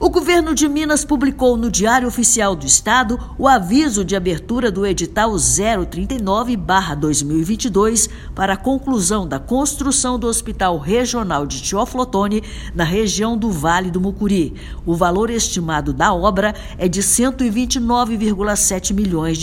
O governo de Minas publicou no Diário Oficial do Estado o aviso de abertura do edital 039/2022 para a conclusão da construção do Hospital Regional de Teófilo na região do Vale do Mucuri. O valor estimado da obra é de R$ 129,7 milhões.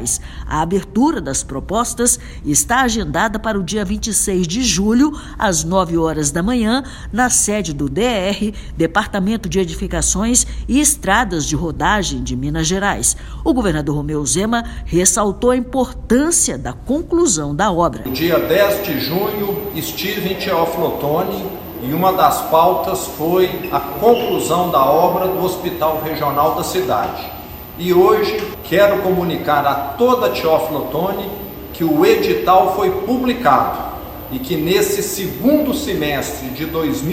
A abertura das propostas está agendada para o dia 26 de julho, às 9 horas da manhã, na sede do DR, Departamento de Edificações e Estradas de Rodagem de Minas Gerais. O governador Romeu Zema ressaltou a importância da conclusão da obra. No dia 10 de junho, estive em Teófilo e uma das pautas foi a conclusão da obra do Hospital Regional da cidade. E hoje quero comunicar a toda Teófilo que o edital foi publicado e que nesse segundo semestre de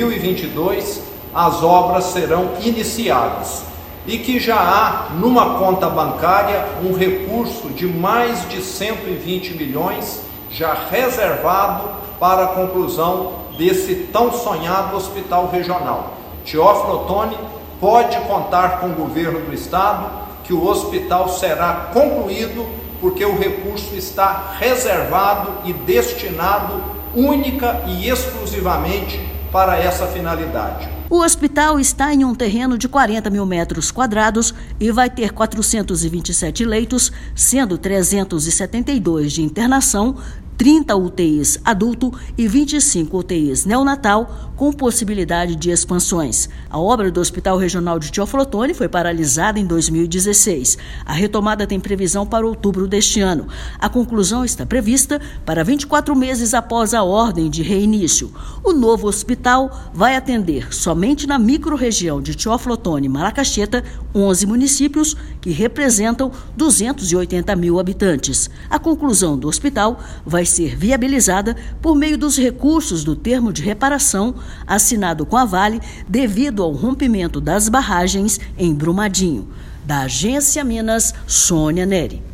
2022 as obras serão iniciadas e que já há numa conta bancária um recurso de mais de 120 milhões já reservado para a conclusão desse tão sonhado hospital regional. Teófilo pode contar com o governo do estado que o hospital será concluído porque o recurso está reservado e destinado única e exclusivamente para essa finalidade. O hospital está em um terreno de 40 mil metros quadrados e vai ter 427 leitos, sendo 372 de internação, 30 UTIs adulto e 25 UTIs neonatal, com possibilidade de expansões. A obra do Hospital Regional de Teófilo foi paralisada em 2016. A retomada tem previsão para outubro deste ano. A conclusão está prevista para 24 meses após a ordem de reinício. O novo hospital vai atender somente na microrregião de Teófilo e Malacaxeta, 11 municípios que representam 280 mil habitantes. A conclusão do hospital vai ser viabilizada por meio dos recursos do termo de reparação assinado com a Vale devido ao rompimento das barragens em Brumadinho. Da Agência Minas, Sônia Neri.